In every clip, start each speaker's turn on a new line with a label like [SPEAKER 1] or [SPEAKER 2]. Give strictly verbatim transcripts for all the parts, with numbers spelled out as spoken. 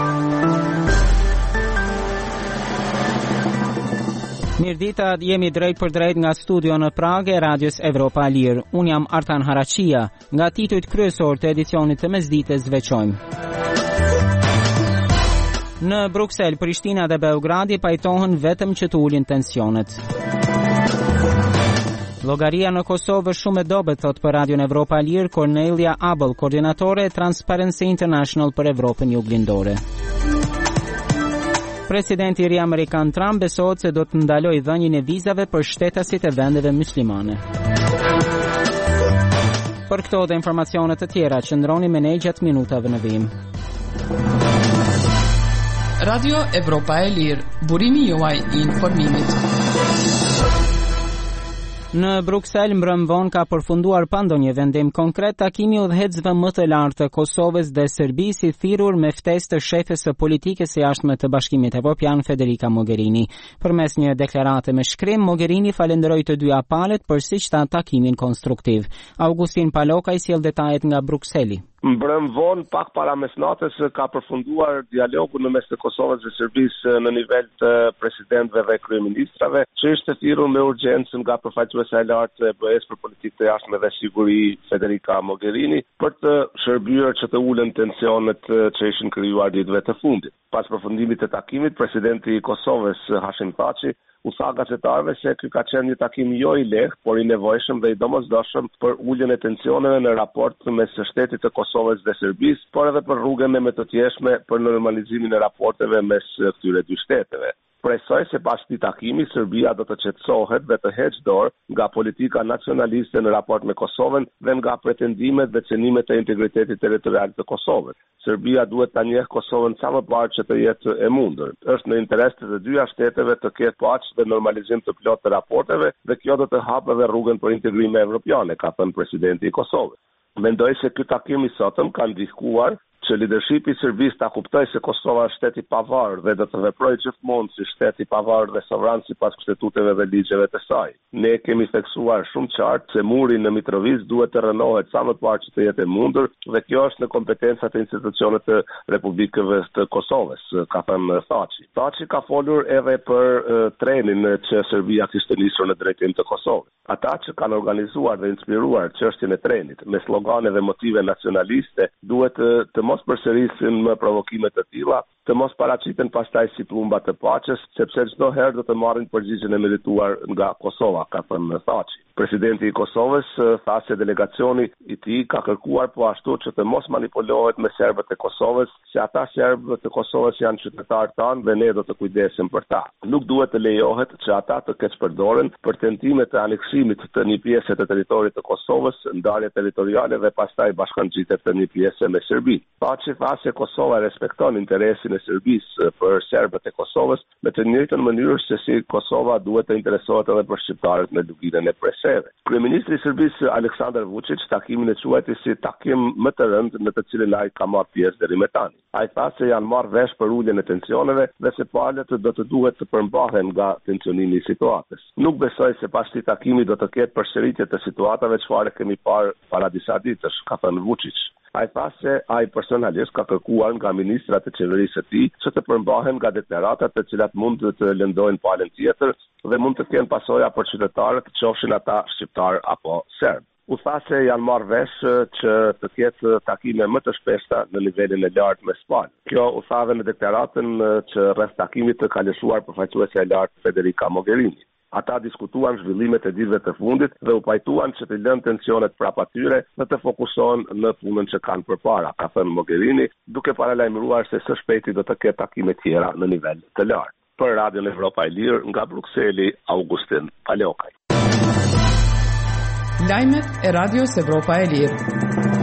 [SPEAKER 1] Mirdita, jemi drejt për drejt nga studio në Pragë e Radios Evropa e Lirë. Unë jam Artan Harachia. Nga titujt kryesor të edicionit të mesdites veçojmë. Në Bruksel, Prishtina dhe Beogradi pajtohen vetëm që të ulin tensionet. Llogaria në Kosovë shumë e dobët, thot për Radion Evropa e Lirë Cornelia Abel, koordinatore e Transparency International për Evropën Juglindore. Presidenti i ri amerikan Trump besohet se do të ndalojë dhënien e vizave për shtetasit e vendeve muslimane. Për këto dhe informacionet të tjera, qëndroni me ne gjatë minutave në vim.
[SPEAKER 2] Radio Evropa e Lirë, burimi juaj i informimit.
[SPEAKER 1] Në Bruksel, mbrëm vonë ka përfunduar pa ndonjë vendim konkret takimi udhëheqësve më të lartë të Kosovës dhe Serbisë, i thirrur me ftesë të shefes së politikës së jashtme të Bashkimit Evropian Federica Mogherini. Përmes një deklarate me shkrim, Mogherini falenderoi të dyja palët për siç tha takimin konstruktiv. Augustin Paloka i sjell detajet nga Brukseli.
[SPEAKER 3] Mbrëm vonë, pak para mesnatës, ka përfunduar dialogu në mes të Kosovës dhe Serbisë në nivel të presidentëve dhe kryeministrave, që ishte thirrur me urgjencë nga përfaqësuesja e lartë e B E-s për politikë të jashtme dhe siguri Federica Mogherini, për të shërbyer që të ulen tensionet që ishin krijuar ditëve të fundit. Pas përfundimit të takimit, presidenti i Kosovës Hashim Thaçi u tha gazetarëve se ky ka qenë një takim jo i lehtë, por i nevojshëm dhe i domosdoshëm për uljen e tensioneve në raport mes shtetit të Kosovës dhe Serbisë, por edhe për rrugën e më të thjeshme për normalizimin e raporteve mes këtyre dy shteteve. Presoj se pas këtij takimi Serbia do të qetësohet dhe të heqë dorë nga politika nacionaliste në raport me Kosovën dhe nga pretendimet dhe cënimet e integritetit territorial të Kosovës. Serbia duhet ta njeh Kosovën sa më parë që të jetë e mundur. Është në interes të të dyja shteteve të ketë paqe dhe normalizim të plotë të raporteve dhe kjo do të hapë edhe rrugën për integrime evropiane, ka thënë presidenti i Kosovës. Mendoj se ky takim i sotëm ka ndihmuar që leadershipi i Serbisë ta kuptojë se Kosova është shtet i pavarur dhe do të veprojë gjithmonë si shtet i pavarur dhe sovran sipas kushtetuteve dhe ligjeve të saj. Ne kemi theksuar shumë qartë se muri në Mitrovic duhet të rënohet sa më parë që të jetë e mundur dhe kjo është në kompetencat e institucioneve të Republikëve të Kosovës, ka thënë Thaçi. Thaçi ka folur edhe për uh, trenin që Serbia kishte nisur në drejtim të Kosovës. Ata që kanë organizuar dhe inspiruar çështjen e trenit me slogane dhe motive nacionaliste duhet të, të mos përsërisin më provokime të tilla, të mos paraqiten pastaj si plumba të paqes, sepse çdo herë do të marrin përgjigjen e merituar nga Kosova, ka thënë Thaçi. Presidenti i Kosovës tha se delegacioni i tij ka kërkuar po ashtu që të mos manipulohet me serbët e Kosovës, se ata serbët të Kosovës janë qytetarë tanë dhe ne do të kujdesim për ta. Nuk duhet të lejohet që ata të keqpërdoren për tentime të aneksimit të një pjese të territorit të Kosovës, ndarje territoriale dhe pastaj bashkangjitet të një pjese me Serbi. Thaçi tha se Kosova respekton interesin e Serbisë për serbët e Kosovës me të njëjtën mënyrë se si Kosova duhet të interesohet edhe për shqiptarët në luginën e preseve. Kryeministri i Serbisë Aleksandar Vučić takimin e quajti si takim më të rëndë në të cilin ai ka marrë pjesë deri më tani. Ai tha se janë marrë vesh për uljen e tensioneve dhe se palët do të duhet të përmbahen nga tensionimi i situatës. Nuk besoj se pas këtij takimi do të ketë përsëritje të situatave çfarë kemi parë para disa ditësh, ka thënë Vučić. Ai tha se ai personalisht ka kërkuar nga ministrat e qeverisë së tij që të përmbahen nga deklaratat të cilat mund të lëndojnë palën tjetër dhe mund të kenë pasoja për qytetarët, qofshin ata shqiptar apo serb. U tha se janë marrë vesh që të ketë takime më të shpeshta në nivelin e lartë me Spanjën. Kjo u tha edhe në deklaratën që rreth takimit të ka lëshuar përfaqësuesja e lartë Federica Mogherini. Ata diskutuan zhvillimet e ditëve të fundit dhe u pajtuan që të lënë tensionet prapa tyre dhe të fokusohen në punën që kanë përpara, ka thënë Mogherini, duke paralajmëruar se së shpejti do të ketë takime tjera në nivel të lartë. Për Radion Evropa e Lirë, nga Brukseli, Augustin Palokaj.
[SPEAKER 2] Lajmet e Radios Evropa e Lirë.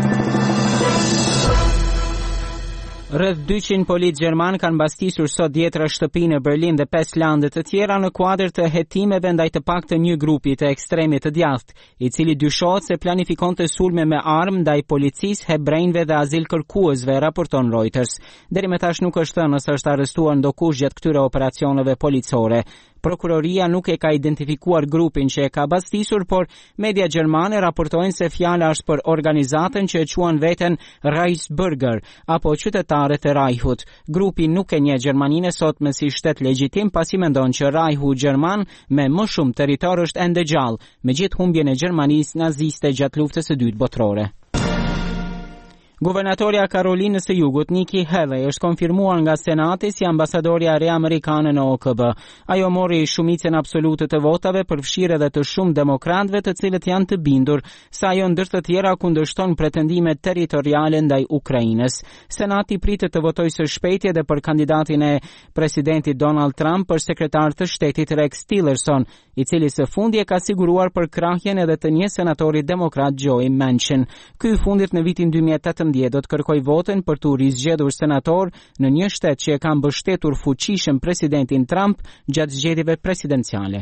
[SPEAKER 1] Rreth dyqind polic gjerman kanë mbastisur sot djetra shtëpi në Berlin dhe pesë lande të tjera në kuadër të hetimeve ndaj të paktën një grupi të ekstremit të djathtë, i cili dyshohet se planifikonte sulme me armë ndaj policisë, hebrejnëve dhe azilkërkuesve, raporton Reuters. Deri më tash nuk është thënë nëse është arrestuar ndokush gjatë këtyre operacioneve policore. Prokuroria nuk e ka identifikuar grupin që e ka bastisur, por media gjermane raportojnë se fjala është për organizatën që e quan veten Reichsbürger apo qytetarët e Reichut. Grupi nuk e njeh Gjermaninë sot me si shtet legjitim, pasi mendon që Reichu gjerman me më shumë territor është ende gjallë, megjithë humbjen e Gjermanisë naziste gjatë luftës së dytë botërore. Guvernatorja Karolinës së Jugut, Nikki Haley, është konfirmuar nga Senati si ambasadorja re amerikane në O K B. Ajo mori shumicën absolute të votave, përfshirë edhe të shumë demokratëve, të cilët janë të bindur se ajo ndër të tjera kundërshton pretendime territoriale ndaj Ukrainës. Senati pritet të votojë së shpejti edhe për kandidatin e presidentit Donald Trump për sekretar të shtetit Rex Tillerson, i cili së fundi e ka siguruar për krahjen edhe të një senatorit demokrat Joe Manchin. Ky i fundit në vitin dy mijë e tetëmbëdhjetë do të kërkoj votën për të rizgjedhur senator në një shtet që e ka mbështetur fuqishëm presidentin Trump gjatë zgjedhjeve presidenciale.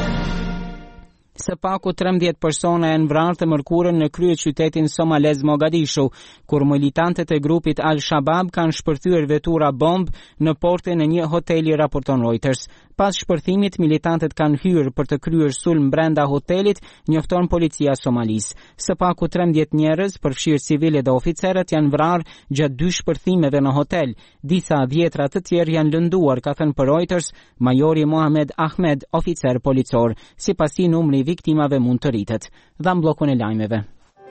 [SPEAKER 1] Së paku trembëdhjetë persona janë vrarë të mërkurën në kryeqytetin somalez Mogadishu, kur militantët e grupit Al-Shabaab kanë shpërthyer vetura bomb në portën e një hoteli, raporton Reuters. Pas shpërthimit, militantët kanë hyrë për të kryer sulm brenda hotelit, njofton policia somalis. Së paku trembëdhjetë njerëz, përfshirë civilë dhe oficerët, janë vrarë gjatë dy shpërthimeve në hotel. Disa dhjetra të tjerë janë lënduar, ka thënë për Reuters majori Mohamed Ahmed, oficer policor. Sipasi numri viktimave mund të rritet. Dham bllokun e lajmeve.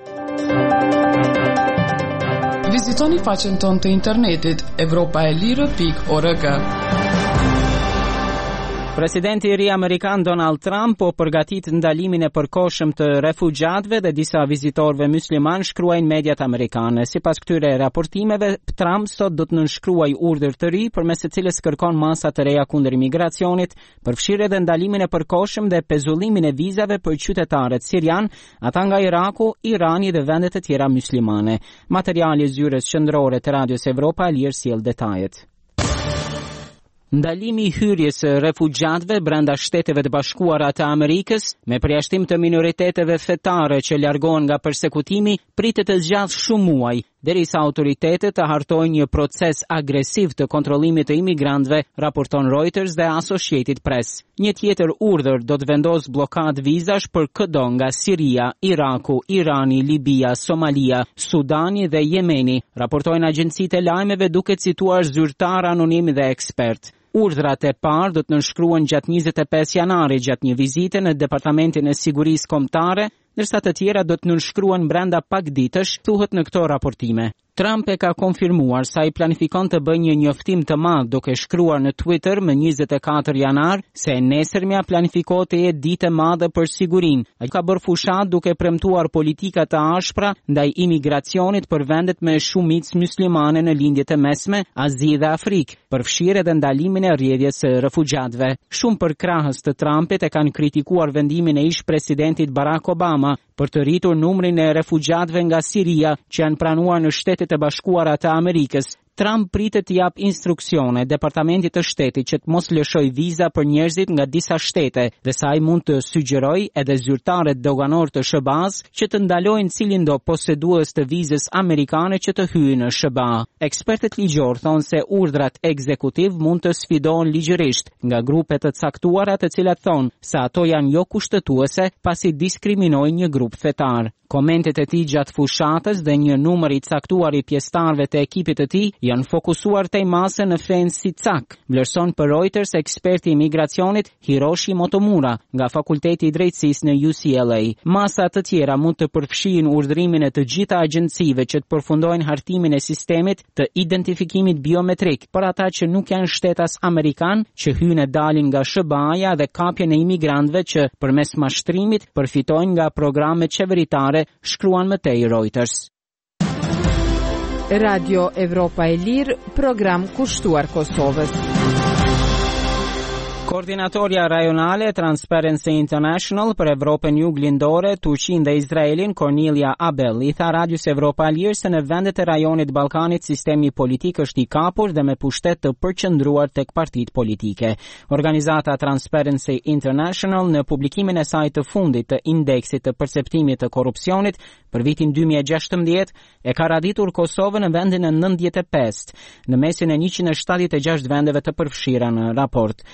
[SPEAKER 2] Vizitoni faqen tonë të internetit evropa e lirë pikë org.
[SPEAKER 1] Presidenti i ri amerikan Donald Trump po përgatit ndalimin e përkohshëm të refugjatëve dhe disa vizitorëve musliman, shkruajnë mediat amerikane. Sipas këtyre raportimeve, Trump sot do të nënshkruajë urdhër të ri përmes së cilës kërkon masa të reja kundër imigracionit, përfshirë edhe ndalimin e përkohshëm dhe pezullimin e vizave për qytetarët sirian, ata nga Iraku, Irani dhe vende të tjera muslimane. Materiali i zyrës qendrore të Radios Evropa Lirë sjell detajet. Ndalimi i hyrjes së refugjatëve brenda Shteteve të Bashkuara të Amerikës, me përjashtim të minoriteteve fetare që largohen nga persekutimi, pritet të zgjat shumë muaj, derisa autoritetet të hartojnë një proces agresiv të kontrollimit të imigrantëve, raporton Reuters dhe Associated Press. Një tjetër urdhër do të vendos blokadë vizash për çdo nga Siria, Iraku, Irani, Libia, Somalia, Sudani dhe Jemeni, raportojnë agjencitë e lajmeve duke cituar zyrtar anonim dhe ekspert. Urdhrat e parë do të nënshkruhen gjatë njëzet e pesë janarit gjatë një vizite në Departamentin e Sigurisë Kombëtare, ndërsa të tjera do të nënshkruhen brenda pak ditësh, thuhet në këto raportime. Trump e ka konfirmuar sa i planifikon të bëjë një njoftim të madh, duke shkruar në Twitter më njëzet e katër janar se nesërmja planifikohet të jetë ditë e madhe për sigurinë. Ai ka bërë fushat duke premtuar politika të ashpra ndaj imigracionit për vendet me shumicë muslimane në lindjet e mesme, Azi dhe Afrikë, përfshirë edhe ndalimin e rrjedhjes së refugjatëve. Shumë përkrahës të Trumpit e kanë kritikuar vendimin e ish presidentit Barack Obama për të rritur numrin e refugjatëve nga Siria që janë pranuar në Shtetet e Bashkuara të Amerikës. Trump pritet të jap instruksione Departamentit të Shtetit që të mos lëshoj viza për njerëzit nga disa shtete, dhe sa ai mund të sugjeroj edhe zyrtarët doganor të S B A-s që të ndalojnë cilin do posedues të vizës amerikane që të hyjnë në S B A. Ekspertët ligjor thonë se urdhrat ekzekutiv mund të sfidohen ligjërisht nga grupe të caktuara, të cilat thonë se ato janë jo kushtetuese pasi diskriminojnë një grup fetar. Komentet e tij gjatë fushatës dhe një numër i caktuar i pjesëtarëve të ekipit të tij janë fokusuar tej mase në fenë si cak, vlerëson për Reuters eksperti i imigracionit Hiroshi Motomura nga Fakulteti i Drejtësisë në U C L A. Masa të tjera mund të përfshijnë urdhërimin e të gjitha agjencive që të përfundojnë hartimin e sistemit të identifikimit biometrik për ata që nuk janë shtetas amerikan, që hyn e dalin nga S B A-ja dhe kapjen e imigrantëve që përmes mashtrimit përfitojnë nga programe qeveritare, shkruan më tej Reuters.
[SPEAKER 4] Radio Evropa e Lirë, program kushtuar Kosovës.
[SPEAKER 1] Koordinatoria rajonale Transparency International për Evropën Juglindore, Turqinë dhe Izraelin, Cornelia Abel, i tha Radios Evropa Lirë se në vendet e rajonit Ballkanit sistemi politik është i kapur dhe me pushtet të përqendruar tek partitë politike. Organizata Transparency International në publikimin e saj të fundit të indeksit të perceptimit të korrupsionit për vitin dy mijë e gjashtëmbëdhjetë e ka raditur Kosovën në vendin e nëntëdhjetë e pestë, në mesin e njëqind e shtatëdhjetë e gjashtë vendeve të përfshira në raport.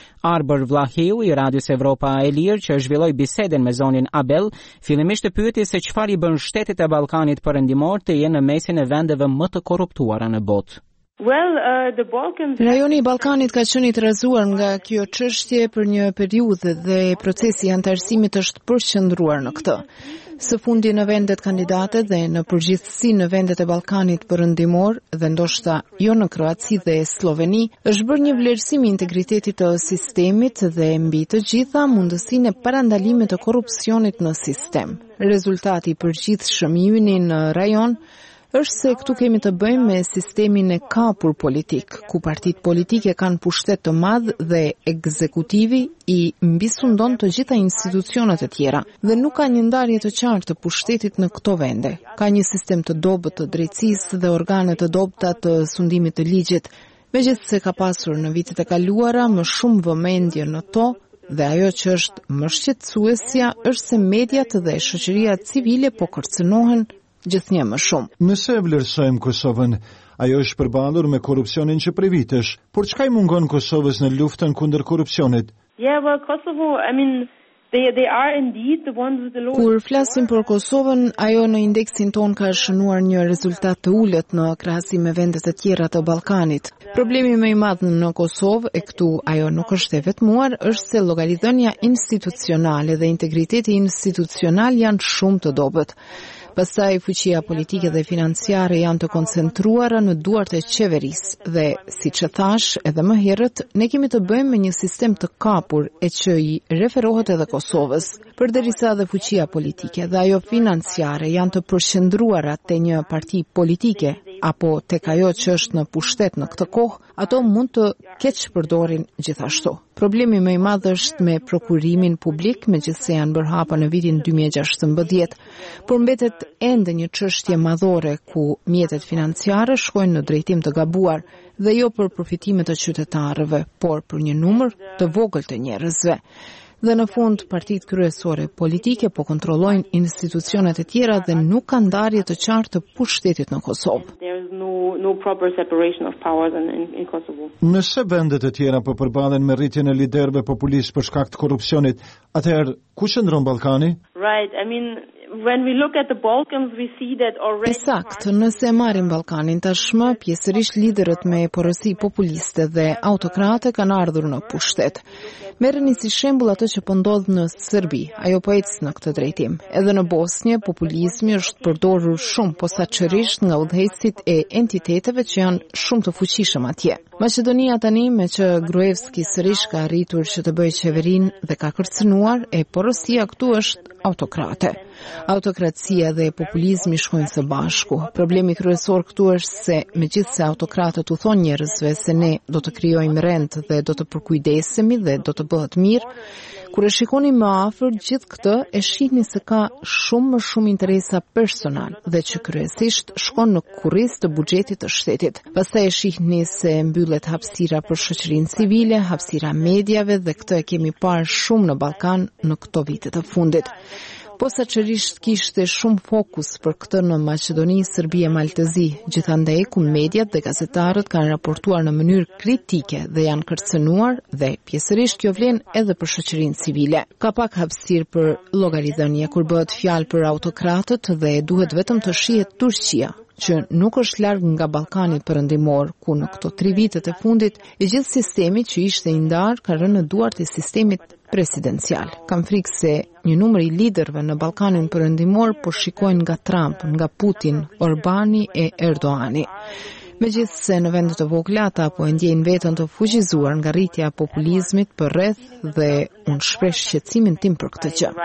[SPEAKER 1] Barbër Vlahiu i Radios Evropa e Lirë që zhvilloi biseden me zonin Abel, fillimisht të pyeti se çfarë i bën shtetet e Ballkanit perëndimor të jenë në mesin e vendeve më të korruptuara në botë.
[SPEAKER 5] Well, uh, the Balkans...
[SPEAKER 6] Rajoni i Ballkanit ka qenë i tërëzuar nga kjo çështje për një periudhë dhe procesi i antarësimit është përqendruar në këtë. Së fundi në vendet kandidate dhe në përgjithësi në vendet e Ballkanit perëndimor dhe ndoshta jo në Kroaci dhe Sloveni, është bërë një vlerësim i integritetit të sistemit dhe mbi të gjitha mundësinë e parandalimit të korrupsionit në sistem. Rezultati i përgjithshëm i yni në rajon është se këtu kemi të bëjmë me sistemin e kapur politik, ku partitë politike kanë pushtet të madh dhe ekzekutivi i mbisundon të gjitha institucionet e tjera dhe nuk ka një ndarje të qartë të pushtetit në këto vende. Ka një sistem të dobët të drejtësisë dhe organe të dobëta të sundimit të ligjit, megjithëse ka pasur në vitet e kaluara më shumë vëmendje në to. Dhe ajo që është më shqetësuesja është se mediat dhe shoqëria civile po kërcënohen gjithnjë më shumë.
[SPEAKER 7] Nëse vlerësojmë Kosovën, ajo është përballur me korrupsionin që prej vitesh, por çka i mungon Kosovës në luftën kundër korrupsionit?
[SPEAKER 5] Yeah, well, Kosovo, I mean, they they are indeed the ones with the lowest.
[SPEAKER 6] Kur flasim për Kosovën, ajo në indeksin ton ka shënuar një rezultat të ulët në krahasim me vendet e tjera të Ballkanit. Problemi më i madh në Kosovë, e këtu ajo nuk është e vetmuar, është se llogaridhënia institucionale dhe integriteti institucional janë shumë të dobët. Pastaj fuqia politike dhe financiare janë të koncentruara në duart e qeverisë dhe, siç e thash edhe më herët, ne kemi të bëjmë me një sistem të kapur e që i referohet edhe Kosovës. Përderisa dhe fuqia politike dhe ajo financiare janë të përqendruara te një parti politike apo tek ajo që është në pushtet në këtë kohë, ato mund të keq përdorin gjithashtu. Problemi më i madh është me prokurimin publik, megjithëse janë bërë hapa në vitin dy mijë e gjashtëmbëdhjetë, por mbetet ende një çështje madhore ku mjetet financiare shkojnë në drejtim të gabuar dhe jo për përfitime të qytetarëve, por për një numër të vogël të njerëzve. Dhe në fund partitë kryesore politike po kontrollojnë institucionet e tjera dhe nuk ka ndarje të qartë të pushtetit në Kosovë.
[SPEAKER 5] No, no proper separation of powers in, in, in Kosovo.
[SPEAKER 7] Nëse vendet e tjera po përballen me rritjen e liderëve populistë për shkak të korrupsionit, atëherë ku qëndron Ballkani?
[SPEAKER 5] Right, I mean, when we look at the Balkans, we see that already...
[SPEAKER 6] Esakt, nëse marrim Ballkanin tashmë, pjesërisht liderët me porosi populiste dhe autokrate kanë ardhur në pushtet. Merreni si shembull atë që po ndodh në Serbi, ajo po ecë në këtë drejtim. Edhe në Bosnjë, populizmi është përdorur shumë posaçërisht nga udhëheqësit e entiteteve që janë shumë të fuqishëm atje. Maqedonia tani, me që Gruevski sërish ka arritur që të bëjë qeverinë dhe ka kërcënuar, e porosia këtu është autokrate. Autokracia dhe populizmi shkojnë së bashku. Problemi kryesor këtu është se megjithse autokratët u thonë njerëzve se ne do të krijojmë rend dhe do të përkujdesemi dhe do të bëhet mirë, kur e shikoni më afër gjithë këtë, e shihni se ka shumë më shumë interesa personal dhe që kryesisht shkon në kurriz të buxhetit të shtetit. Pastaj e shihni se mbyllet hapësira për shoqërinë civile, hapësira mediave dhe këtë e kemi parë shumë në Ballkan në këto vite të fundit. Posaçërisht kishte shumë fokus për këtë në Maqedoni, Serbi e Maltezi, gjithandaj ku mediat dhe gazetarët kanë raportuar në mënyrë kritike dhe janë kërcënuar dhe pjesërisht kjo vlen edhe për shoqërinë civile. Ka pak hapësirë për llogaridhënie kur bëhet fjalë për autokratët dhe duhet vetëm të shihet Turqia, që nuk është larg nga Ballkani perëndimor, ku në këto tri vitet e fundit i gjithë sistemi që ishte i ndarë ka rënë në duart e sistemit presidencial. Kam frikë se një numër i liderëve në Ballkanin perëndimor po shikojnë nga Trump, nga Putin, Orbani e Erdoani. Megjithse në vende të vogla ata po e ndjejnë veten të fuqizuar nga rritja e populizmit për rreth dhe unë shpreh shqetësimin tim për këtë gjë.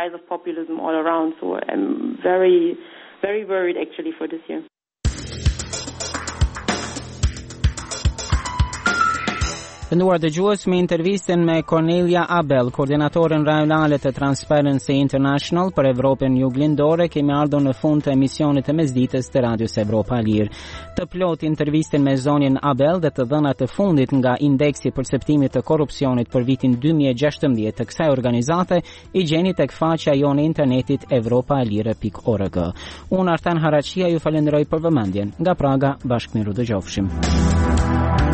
[SPEAKER 5] Very worried actually for this year.
[SPEAKER 1] Të nduar dëgjues, me intervistën me Cornelia Abel, koordinatoren rajonale të Transparency International për Evropën Juglindore, kemi ardhur në fund të emisionit të mesdites të Radios Evropa Lirë. Të plot intervistën me zonin Abel dhe të dhënat të fundit nga indeksi perceptimit të korrupsionit për vitin dy mijë e gjashtëmbëdhjetë të kësaj organizate i gjeni tek faqja jonë e internetit evropalire pikë org. Unë Artan Haraqia ju falenderoj për vëmendjen. Nga Praga, bashkëmiru dëgjofshim.